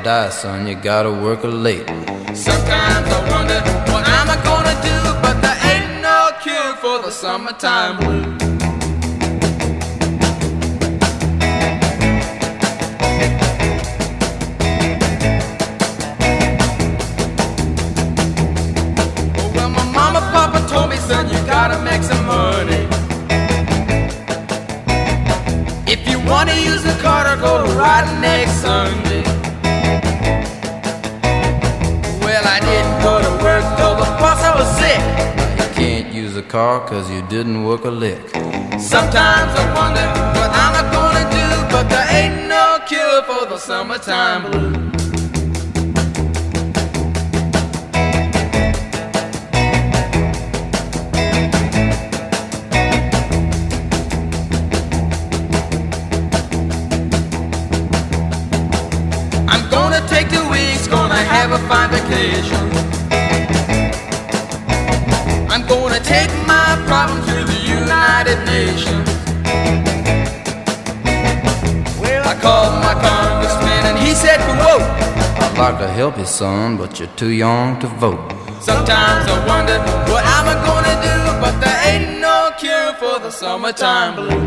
die, son, you gotta work late. Sometimes I wonder what am I gonna do, but there ain't no cure for the summertime blues. Well, my mama, papa told me, son, you gotta make some money. If you wanna use the car to go riding next Sunday. Well, I didn't go to work till the boss I was sick. You can't use a car 'cause you didn't work a lick. Sometimes I wonder what I'm gonna do, but there ain't no cure for the summertime blues. I'm gonna take 2 weeks, gonna have a fine vacation. I'm gonna take my problems to the United Nations. Well, I called my congressman and he said, "Whoa, I'd like to help you, son, but you're too young to vote." sometimes I wonder what I'm gonna do, but there ain't no cure for the summertime blues."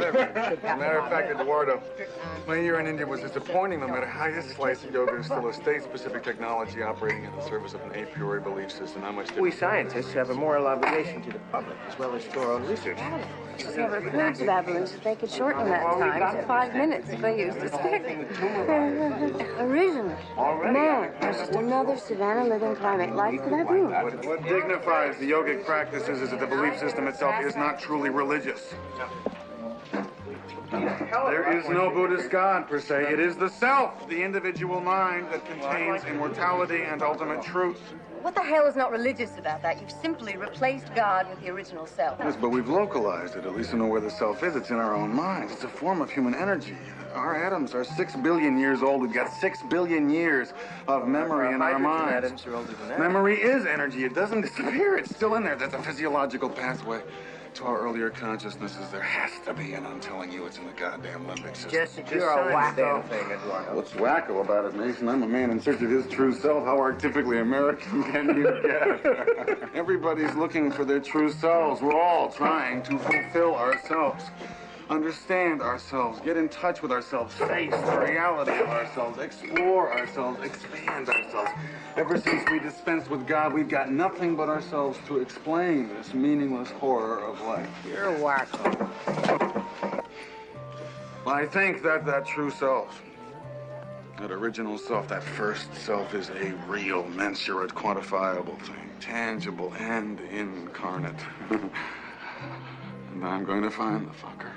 As a matter of fact, Eduardo, my year in India was disappointing. No matter how you slice it, yoga is still a state-specific technology operating in the service of an a priori belief system. Not much different. We scientists have a moral obligation to the public as well as to our own research. It just never occurred to baboons that they could shorten that time to 5 minutes if they used a stick. Originally, man was just another savannah living primate like the baboon. What dignifies the yogic practices is that the belief system itself is not truly religious. There is no Buddhist God, per se. It is the self, the individual mind that contains immortality and ultimate truth. What the hell is not religious about that? You've simply replaced God with the original self. Yes, but we've localized it, at least to know where the self is. It's in our own minds. It's a form of human energy. Our atoms are 6 billion years old. We've got 6 billion years of memory in our minds. Atoms are older than that. Memory is energy. It doesn't disappear. It's still in there. That's a physiological pathway to our earlier consciousnesses. There has to be, and I'm telling you, it's in the goddamn limbic system. Jesse, you're a wacko thing, Eduardo. What's wacko about it, Mason? I'm a man in search of his true self. How artifically American can you get? Everybody's looking for their true selves. We're all trying to fulfill ourselves, understand ourselves, get in touch with ourselves, face the reality of ourselves, explore ourselves, expand ourselves. Ever since we dispensed with God, we've got nothing but ourselves to explain this meaningless horror of life. You're a wacko. Well, I think that true self, that original self, that first self is a real, mensurate, quantifiable thing, tangible and incarnate. And I'm going to find the fucker.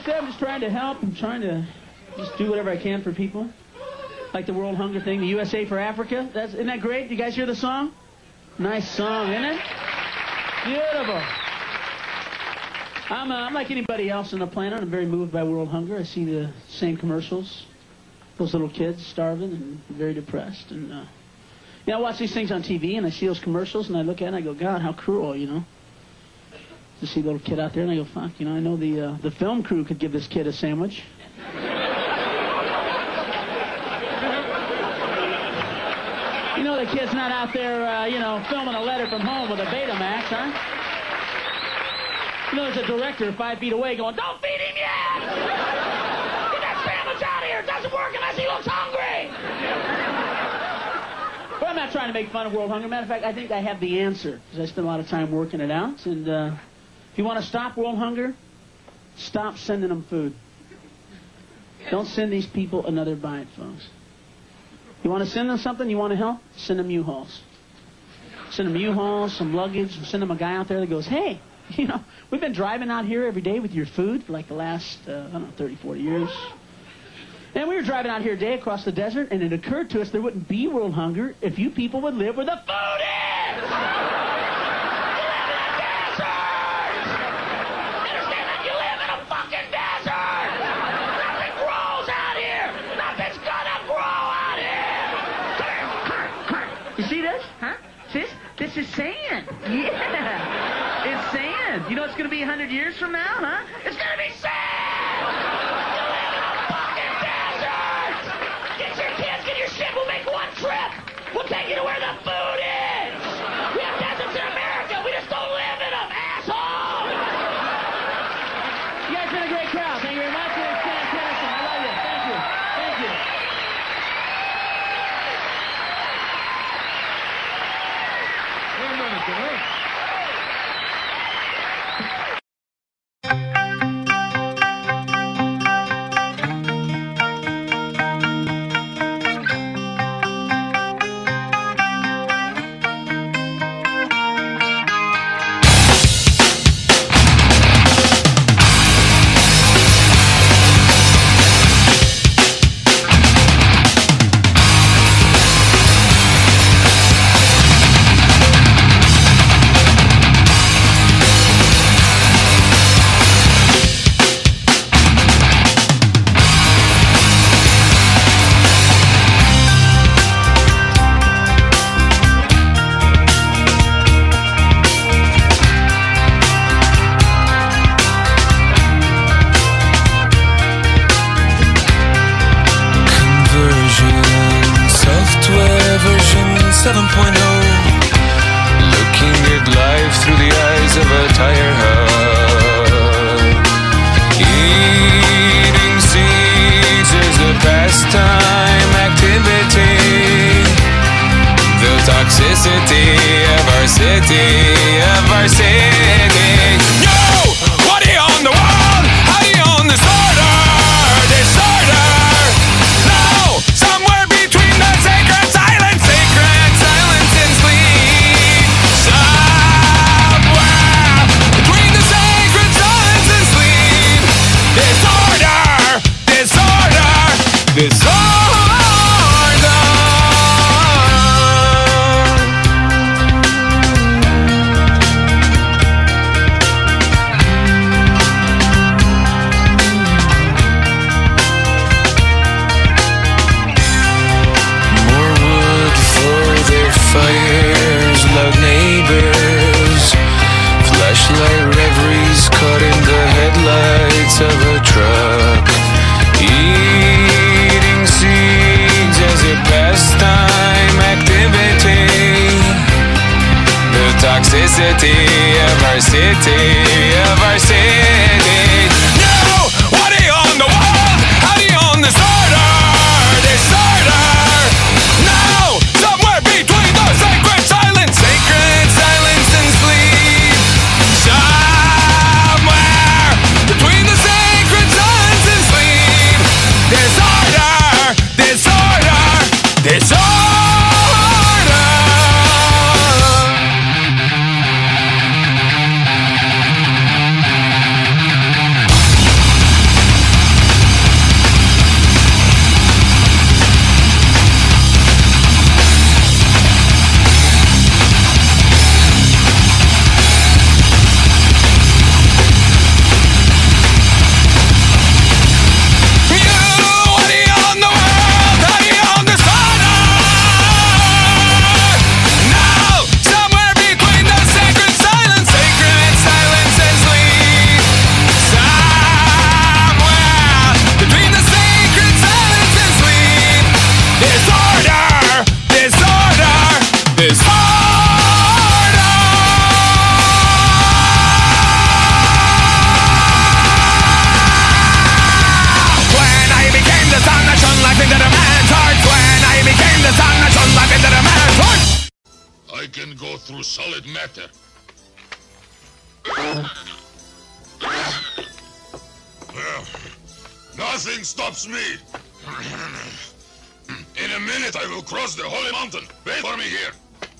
say, I'm just trying to help. I'm trying to just do whatever I can for people. Like the World Hunger thing, the USA for Africa. Isn't that great? You guys hear the song? Nice song, isn't it? Beautiful. I'm like anybody else on the planet. I'm very moved by world hunger. I see the same commercials. Those little kids starving and very depressed. And I watch these things on TV, and I see those commercials, and I look at it, and I go, God, how cruel, To see a little kid out there, and I go, fuck, I know the film crew could give this kid a sandwich. The kid's not out there, filming a letter from home with a Betamax, huh? There's a director 5 feet away going, don't feed him yet! Get that sandwich out of here! It doesn't work unless he looks hungry! But I'm not trying to make fun of world hunger. Matter of fact, I think I have the answer, because I spend a lot of time working it out. And if you want to stop world hunger, stop sending them food. Don't send these people another bite, folks. You want to send them something? You want to help? Send them U-Hauls. Send them U-Hauls, some luggage, and send them a guy out there that goes, hey, we've been driving out here every day with your food for like the last, 30, 40 years. And we were driving out here today across the desert, and it occurred to us there wouldn't be world hunger if you people would live where the food is! You live in a desert! Understand that? You live in a fucking desert! Nothing grows out here! Nothing's gonna grow out here! You see this? Huh? See this? This is sand. Yeah. It's sand. You know it's going to be 100 years from now, huh? It's going to be sand! You live in a fucking desert! Get your kids, get your shit. We'll make one trip. We'll take you to where the food is. We have deserts in America. We just don't live in them, asshole! You guys been a great crowd. Thank you very much. It's fantastic. I love you. Thank you. Thank you. Wait a minute, huh? I can go through solid matter. Nothing stops me. In a minute, I will cross the holy mountain. Wait for me here.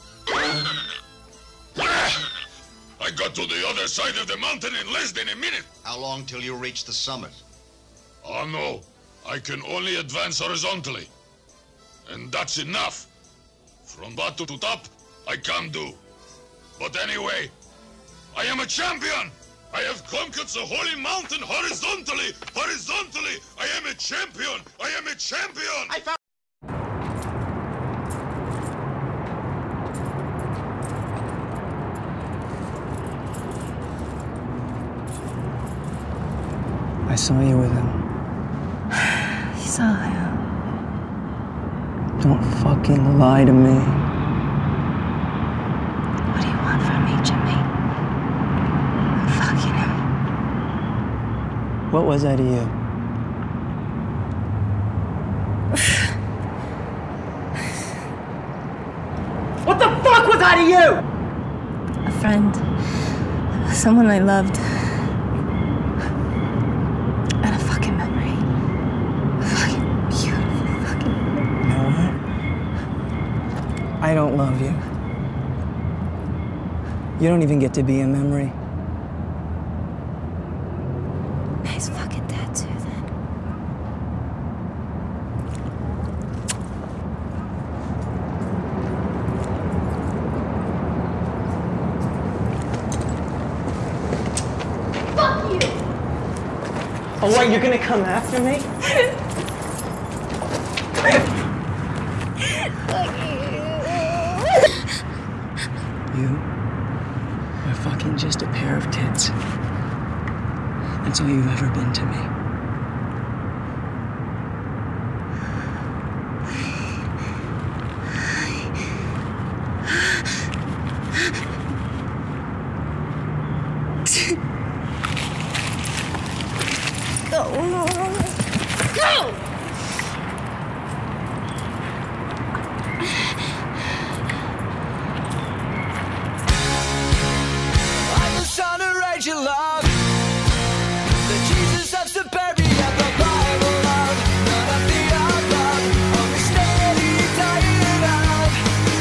I got to the other side of the mountain in less than a minute. How long till you reach the summit? Oh, no. I can only advance horizontally. And that's enough. From bottom to top, I can't do. But anyway, I am a champion! I have conquered the holy mountain horizontally! Horizontally! I am a champion! I am a champion! I saw you with him. You saw him. Don't fucking lie to me. What do you want from me, Jimmy? I'm fucking him. What was that to you? What the fuck was that to you? A friend. Someone I loved. And a fucking memory. A fucking beautiful fucking memory. You know what? I don't love you. You don't even get to be a memory. He's fucking dead too, then. Fuck you! Oh, what, you're gonna come after me? You are fucking just a pair of tits. That's all you've ever been to me. Go! I'm just trying to raise your love. The Jesus of suburbia, the Bible love. None of the above. Only steady, tired of.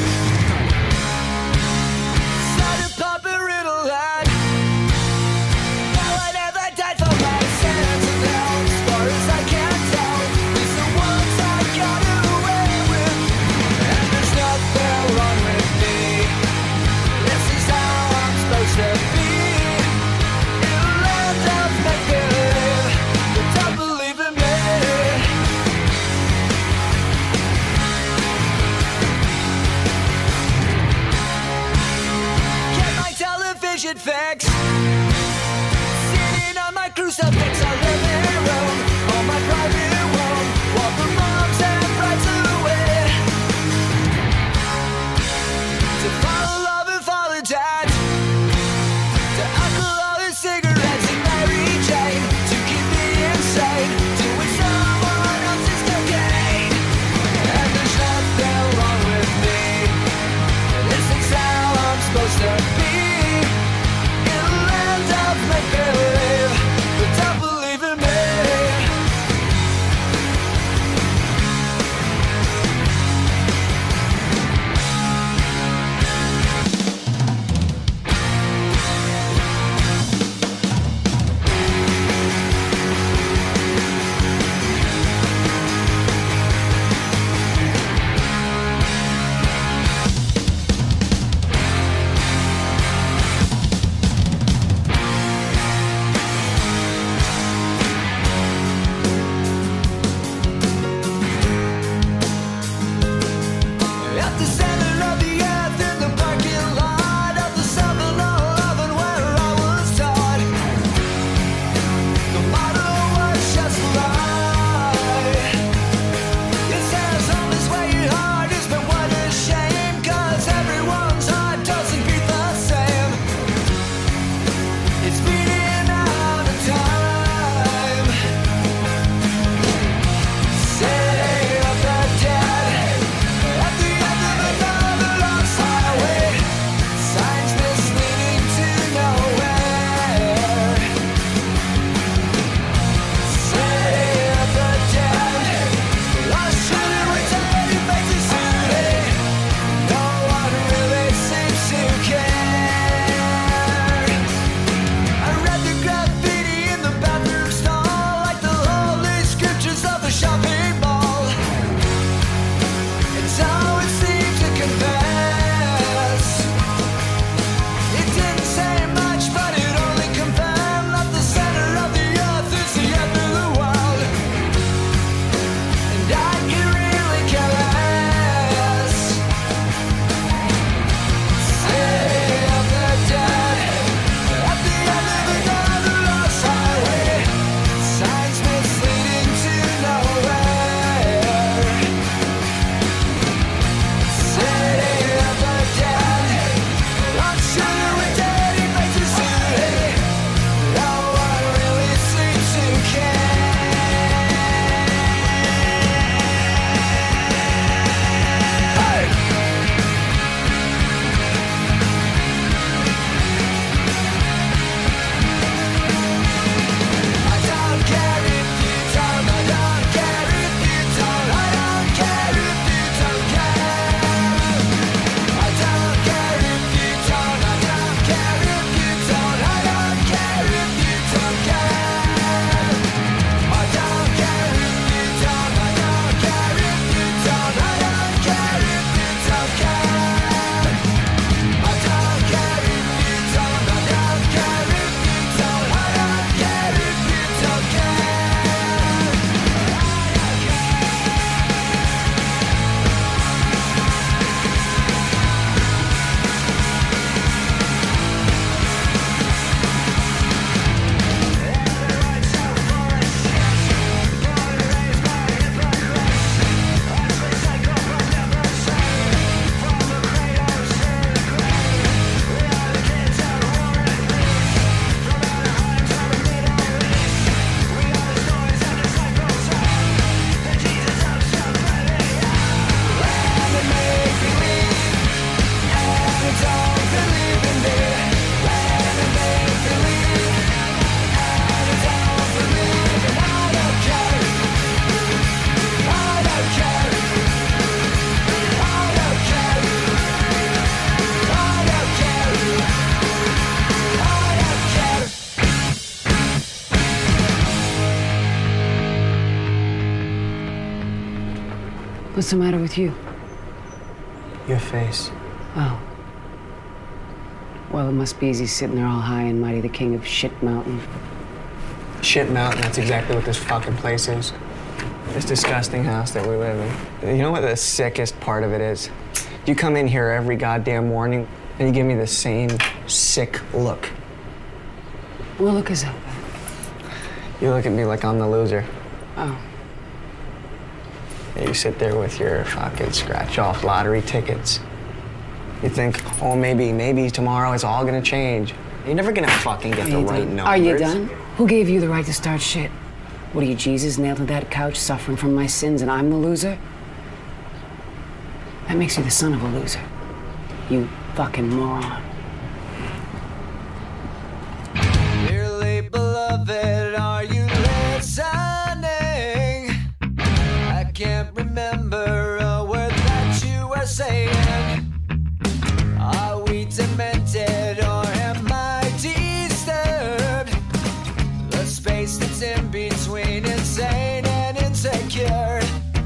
Started popping riddle and no one ever died for my sins. And now, as far as I can tell, What's the matter with you? Your face. Oh. Well, it must be easy sitting there all high and mighty, the king of Shit Mountain. Shit Mountain, that's exactly what this fucking place is. This disgusting house that we live in. You know what the sickest part of it is? You come in here every goddamn morning and you give me the same sick look. What look is that? You look at me like I'm the loser. Oh. And you sit there with your fucking scratch-off lottery tickets. You think, oh, maybe tomorrow it's all gonna change. You're never gonna fucking get the right numbers. Are you done? Who gave you the right to start shit? What are you, Jesus, nailed to that couch, suffering from my sins, and I'm the loser? That makes you the son of a loser. You fucking moron. Dearly beloved, are you listening? I can't remember a word that you were saying. Are we demented or am I disturbed? The space that's in between insane and insecure.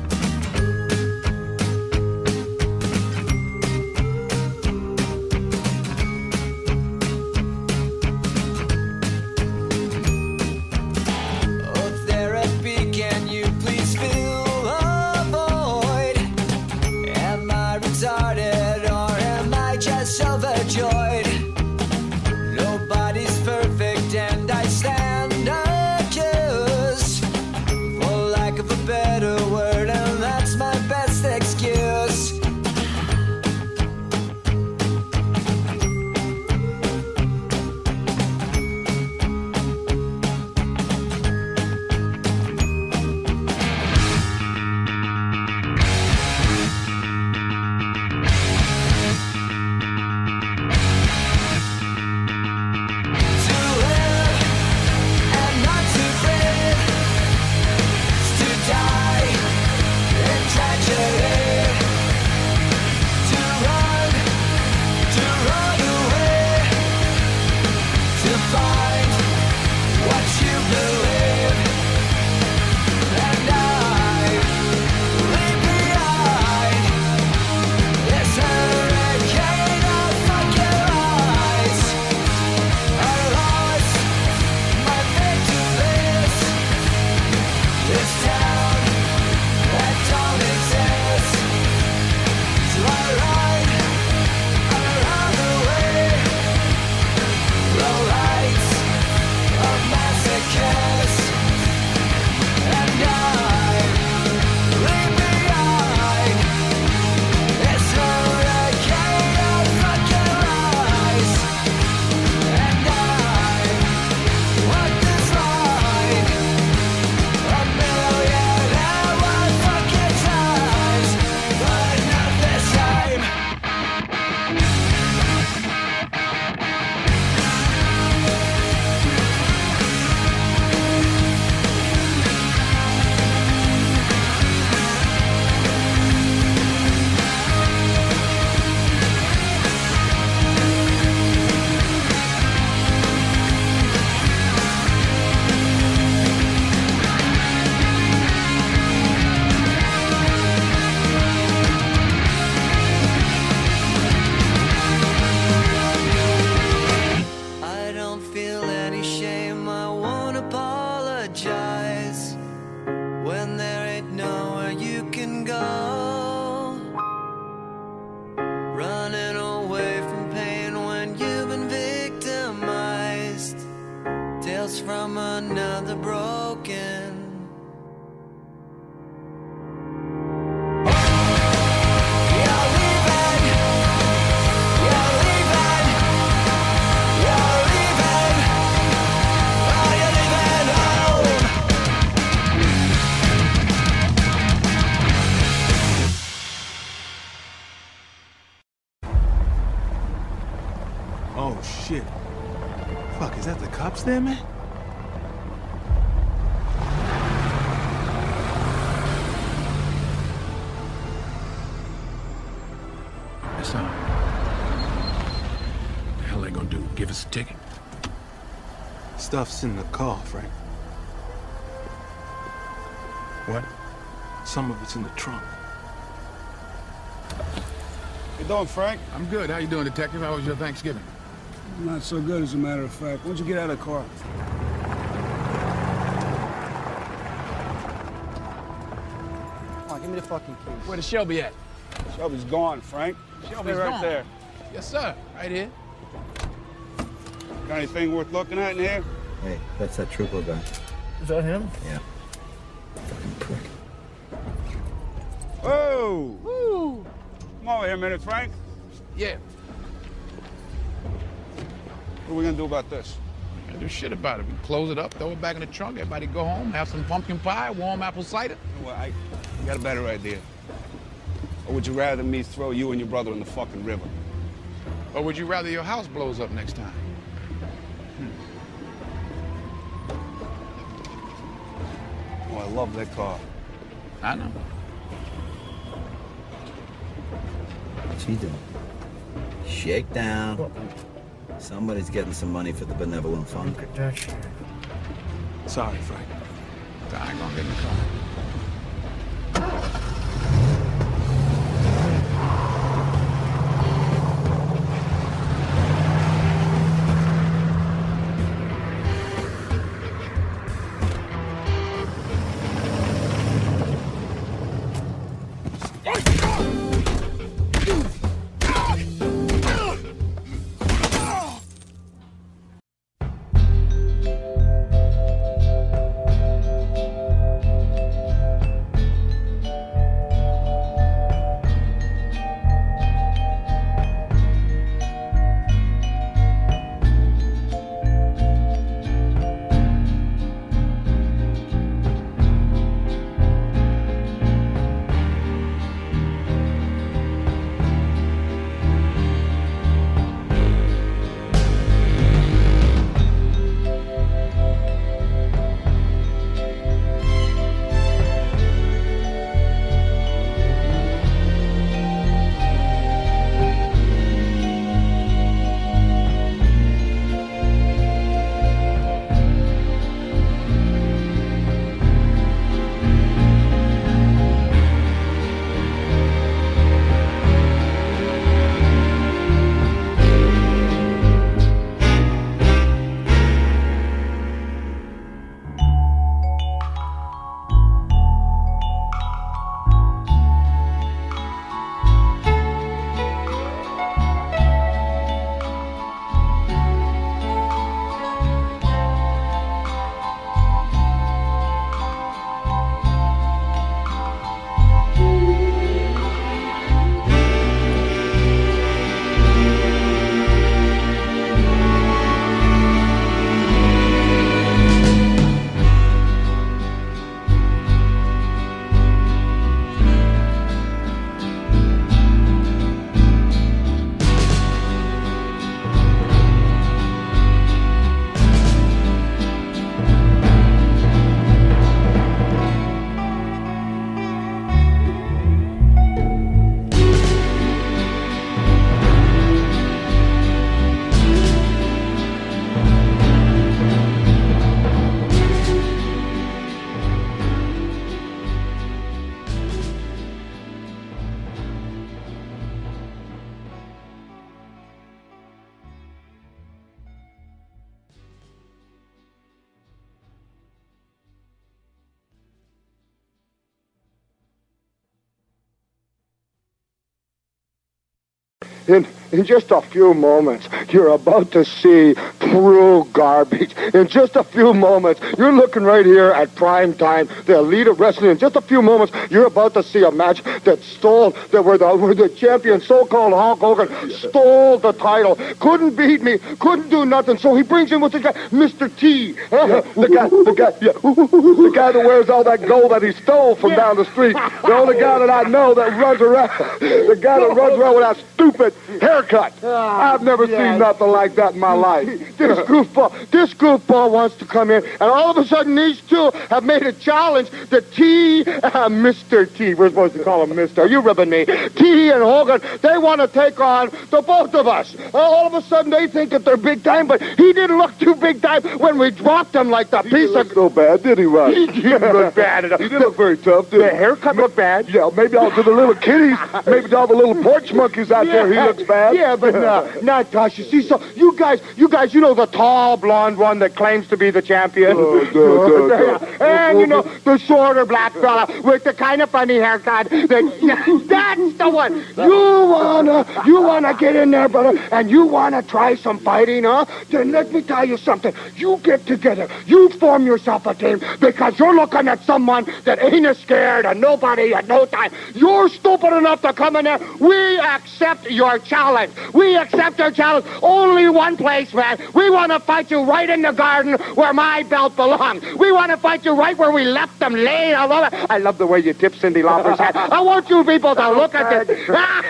Oh, therapy, can you please fill a void? Am I retarded or am I just overjoyed? Nobody's perfect and I stand accused, for lack of a better word, and that's my best excuse. To live and not to breathe, to die in tragedy, to run away, to find what you believe, and I leave behind this hurricane of fucking lies. I lost my faith to this town that don't exist. So I ride around the way, low lights of masochists, and I leave behind this hurricane of fucking lies, and I walk this line a million and one fucking times, but not this time. I don't feel any shame, I won't apologize when there ain't nowhere you can go. Running away from pain when you've been victimized. Tales from another broken. You're leaving. You're leaving. You're leaving. Oh, you're leaving home. Oh, shit. Fuck, is that the cops there, man? That's all. The hell they gonna do? Give us a ticket? Stuff's in the car, Frank. What? Some of it's in the trunk. You doing, Frank? I'm good. How you doing, Detective? How was your Thanksgiving? Not so good, as a matter of fact. Why don't you get out of the car? Come on, give me the fucking keys. Where the Shelby at? Shelby's gone, Frank. Shelby's Stay right gone. there. Yes, sir. Right here. Got anything worth looking at in here? Hey, that's that trooper guy. Is that him? Yeah. Fucking prick. Whoa! Woo! Come over here a minute, Frank. Yeah. What are we gonna do about this? Can't do shit about it. We close it up, throw it back in the trunk, everybody go home, have some pumpkin pie, warm apple cider. Well, I got a better idea. Or would you rather me throw you and your brother in the fucking river? Or would you rather your house blows up next time? Oh, I love that car. I know. What's he doing? Shake down. Somebody's getting some money for the benevolent fund. Look at that shit. Sorry, Frank. I ain't gonna get in the car. In just a few moments, you're about to see true garbage. In just a few moments, you're looking right here at prime time, the elite of wrestling. In just a few moments, you're about to see a match where the champion, so-called Hulk Hogan, stole the title. Couldn't beat me, couldn't do nothing. So he brings in with this guy, Mr. T. The guy that wears all that gold that he stole from down the street. The only guy that I know that runs around. The guy that runs around with that stupid haircut. I've never seen nothing like that in my life. This goofball wants to come in, and all of a sudden these two have made a challenge. The Mr. T, we're supposed to call him Mr. Are you ribbing me? T and Hogan, they want to take on the both of us. All of a sudden they think that they're big time, but he didn't look too big time when we dropped him like the piece of... so bad, did he, Russ? He didn't look bad enough. He didn't look very tough, did he? The haircut looked bad. Yeah, maybe all to the little kitties, maybe to all the little porch monkeys out there, he looks bad. Yeah, but not Tosh. You see, so you guys, you know the tall blonde one that claims to be the champion? And you know, the shorter black fella with the kind of funny haircut. That's the one. You wanna get in there, brother, and you wanna try some fighting, huh? Then let me tell you something. You get together. You form yourself a team because you're looking at someone that ain't scared of nobody at no time. You're stupid enough to come in there. We accept your challenge. We accept your challenge. Only one place, man. We want to fight you right in the garden where my belt belongs. We want to fight you right where we left them laid. I love the way you tip Cyndi Lauper's hat. I want you people to look at this.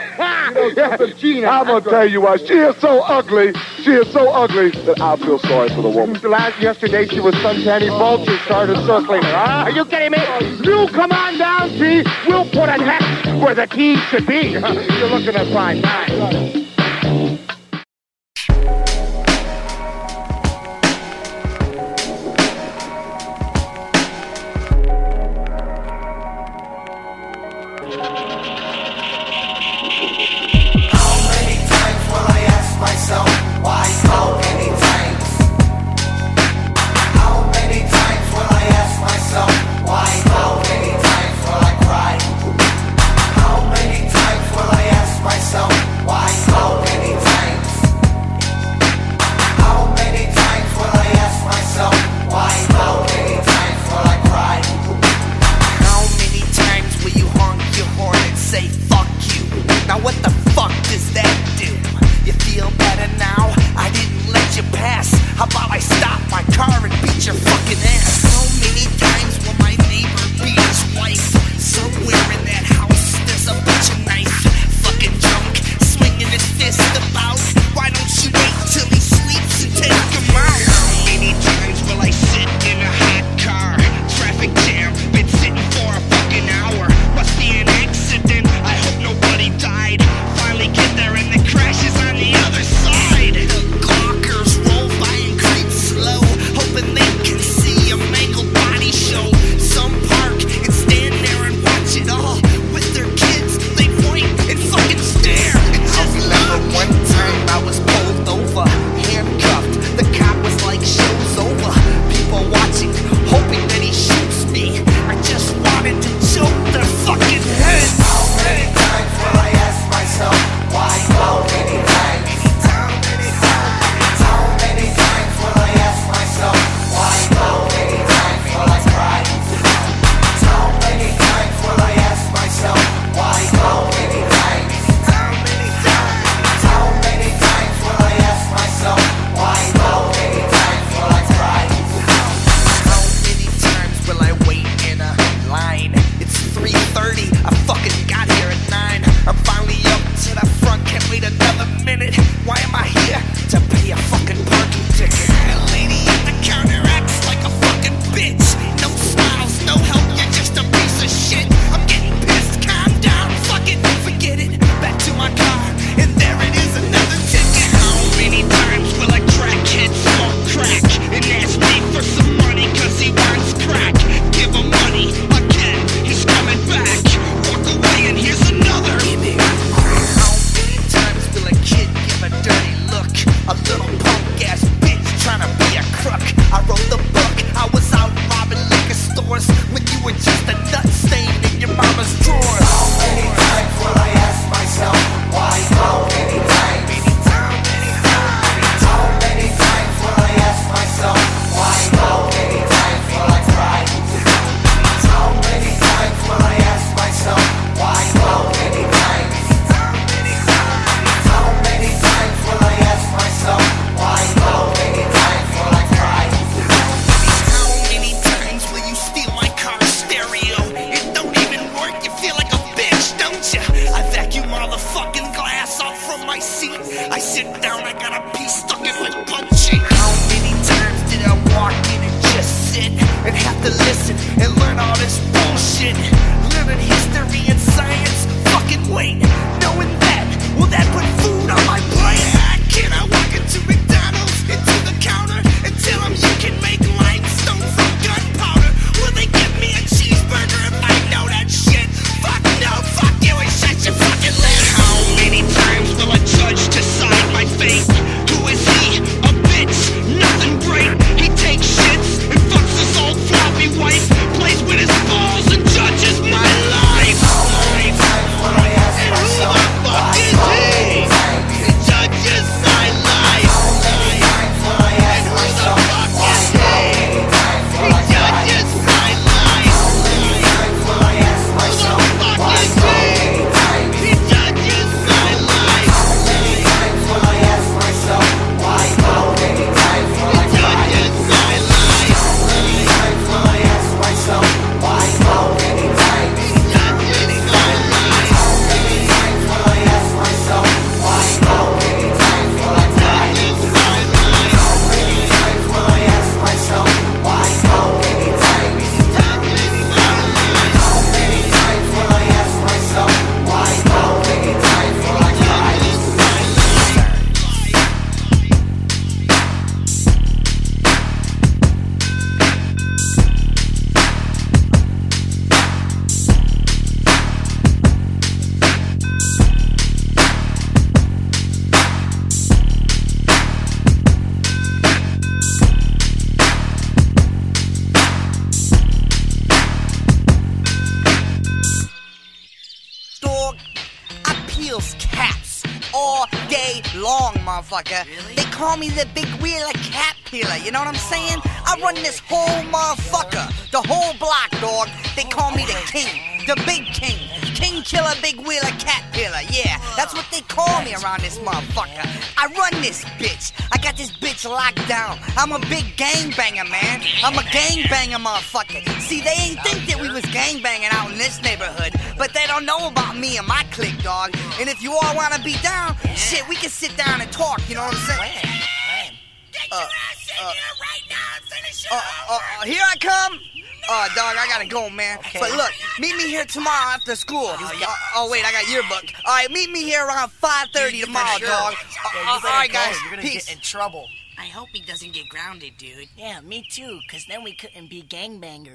I'm going to tell you what, she is so ugly. She is so ugly that I feel sorry for the woman. Yesterday she was suntanny vultures started circling her. Are you kidding me? You come on down, T. We'll put an X where the T should be. You're looking at prime time. Why? steals caps all day long, motherfucker. They call me the big wheeler cat peeler, you know what I'm saying? I run this whole motherfucker, the whole block, dog. They call me the king, the big king. King killer, big wheeler, cat peeler, yeah. That's what they call me around this motherfucker. I run this bitch. I got this bitch locked down. I'm a big gangbanger, man. I'm a gangbanger, motherfucker. See, they ain't think that we was gangbanging out in this neighborhood, but they don't know about me and my clique, dog. And if you all wanna be down, shit, we can sit down and talk, you know what I'm saying? Get your ass in here right now and finish it over. Here I come. Oh, dog, I gotta go, man. Okay. But look, meet me here tomorrow after school. Oh, wait, I got yearbook. All right, meet me here around 5:30 tomorrow, dog. All right, guys, You're gonna peace. get in trouble. I hope he doesn't get grounded, dude. Yeah, me too, because then we couldn't be gangbangers.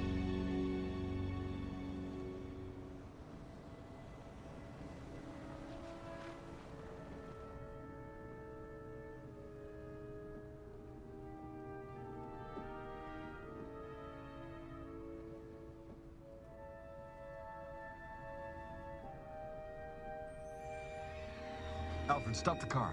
Alfred, stop the car.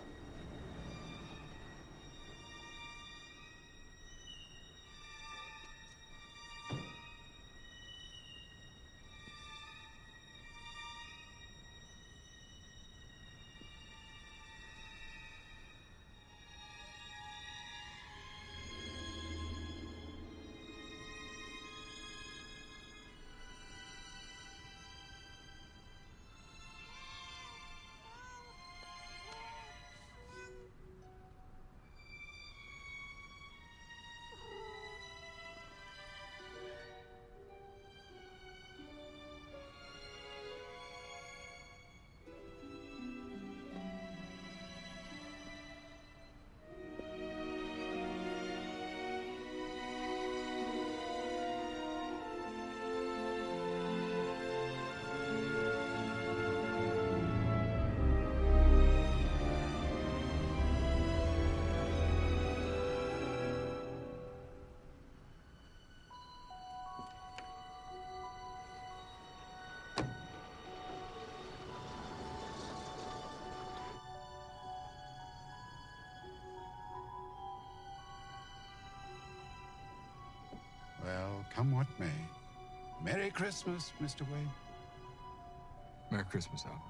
Well, come what may. Merry Christmas, Mr. Wayne. Merry Christmas, Alfred.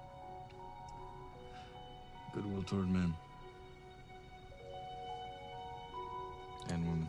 Goodwill toward men and women.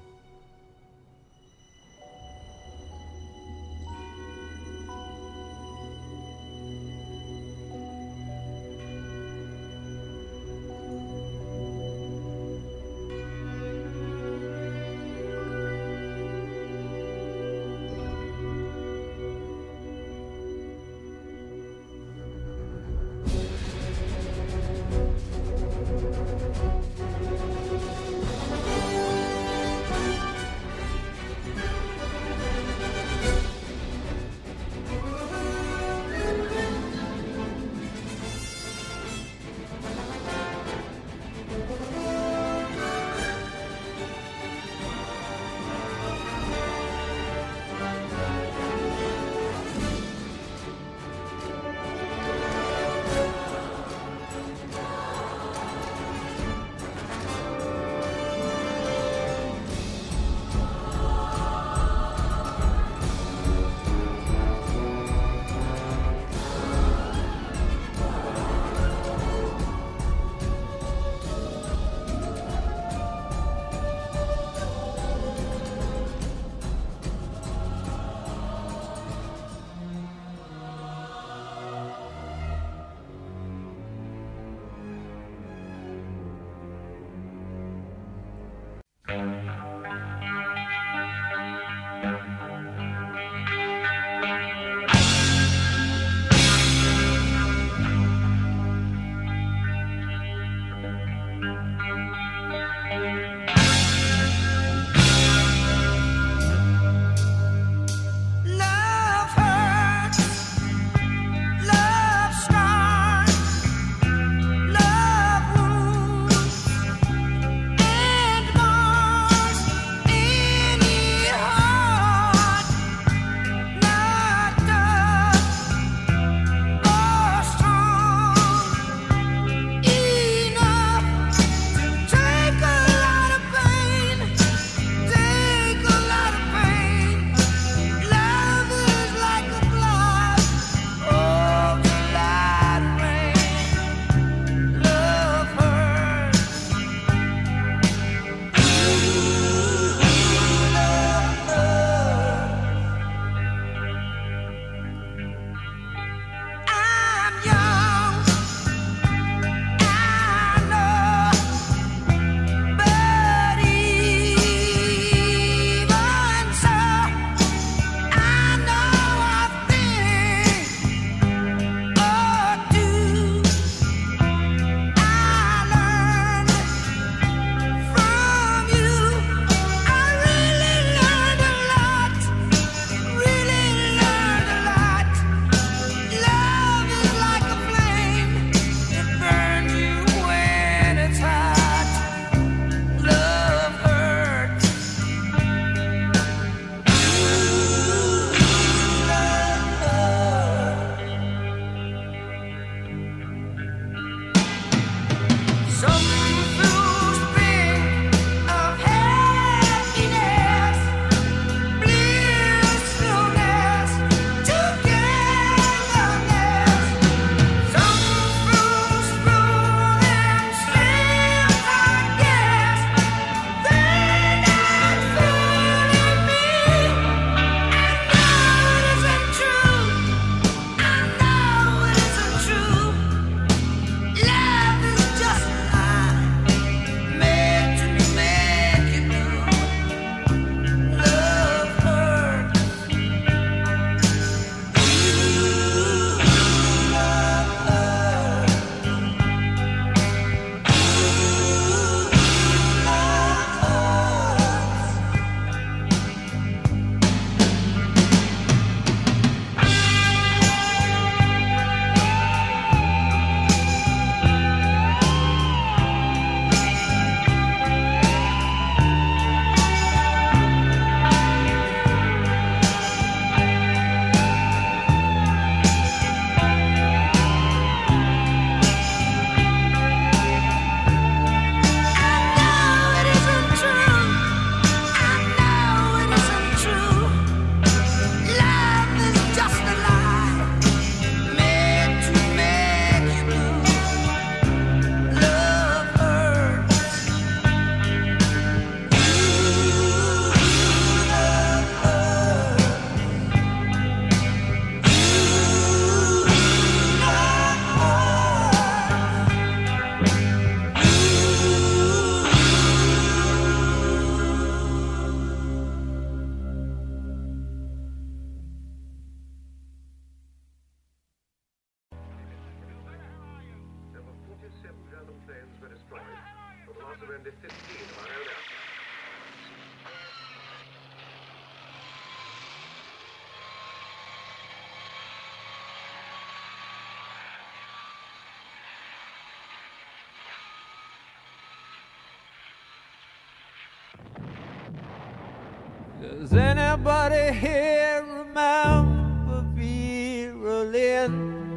Does anybody here remember Vera Lynn?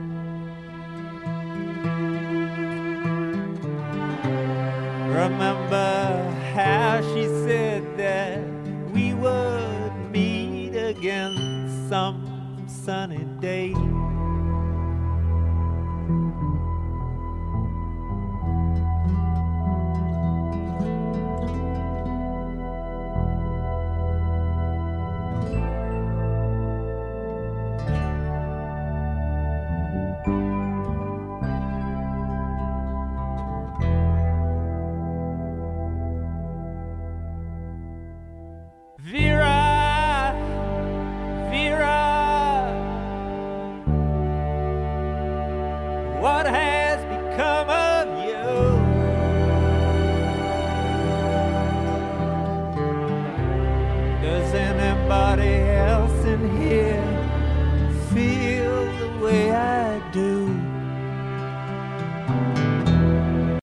Remember how she said that we would meet again some sunny day? Vera, Vera, what has become of you? Does anybody else in here feel the way I do?